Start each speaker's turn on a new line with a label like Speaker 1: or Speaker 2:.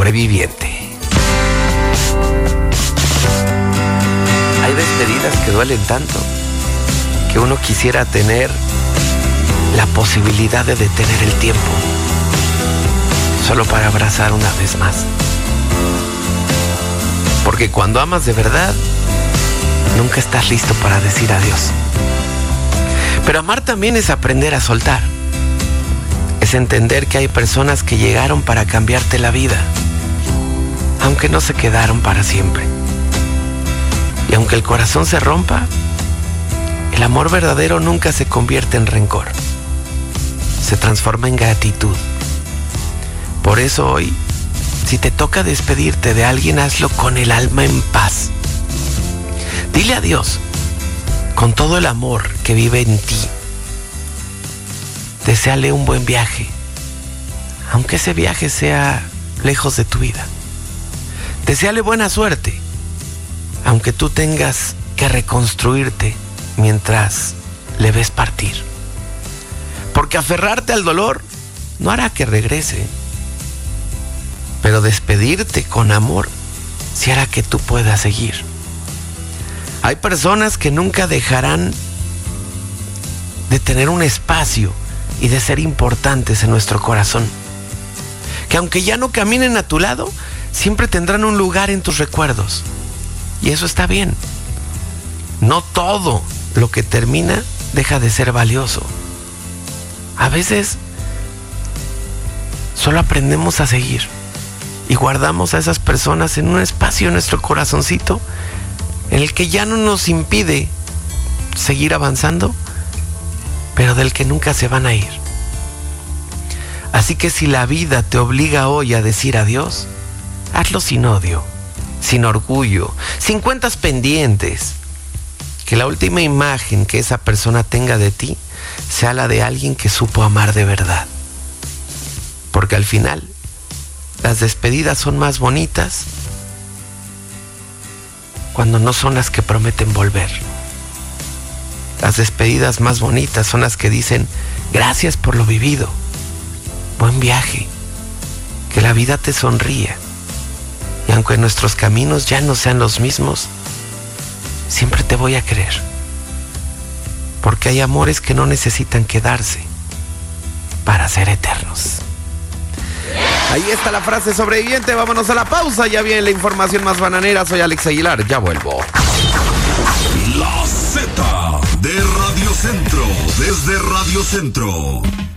Speaker 1: sobreviviente. Hay despedidas que duelen tanto que uno quisiera tener la posibilidad de detener el tiempo solo para abrazar una vez más. Porque cuando amas de verdad, nunca estás listo para decir adiós. Pero amar también es aprender a soltar. Es entender que hay personas que llegaron para cambiarte la vida, aunque no se quedaron para siempre. Y aunque el corazón se rompa, el amor verdadero nunca se convierte en rencor. Se transforma en gratitud. Por eso hoy, si te toca despedirte de alguien, hazlo con el alma en paz. Dile adiós con todo el amor que vive en ti. Deséale un buen viaje, aunque ese viaje sea lejos de tu vida. Deséale buena suerte, aunque tú tengas que reconstruirte mientras le ves partir. Porque aferrarte al dolor no hará que regrese, pero despedirte con amor sí hará que tú puedas seguir. Hay personas que nunca dejarán de tener un espacio y de ser importantes en nuestro corazón, que aunque ya no caminen a tu lado, siempre tendrán un lugar en tus recuerdos. Y eso está bien. No todo lo que termina deja de ser valioso. A veces solo aprendemos a seguir y guardamos a esas personas en un espacio en nuestro corazoncito en el que ya no nos impide seguir avanzando, pero del que nunca se van a ir. Así que si la vida te obliga hoy a decir adiós, hazlo sin odio, sin orgullo, sin cuentas pendientes. Que la última imagen que esa persona tenga de ti sea la de alguien que supo amar de verdad. Porque al final, las despedidas son más bonitas cuando no son las que prometen volver. Las despedidas más bonitas son las que dicen: gracias por lo vivido, buen viaje, que la vida te sonría. Y aunque nuestros caminos ya no sean los mismos, siempre te voy a querer. Porque hay amores que no necesitan quedarse para ser eternos. Ahí está la frase sobreviviente. Vámonos a la pausa. Ya viene la información más bananera. Soy Alex Aguilar. Ya vuelvo.
Speaker 2: La Z de Radio Centro. Desde Radio Centro.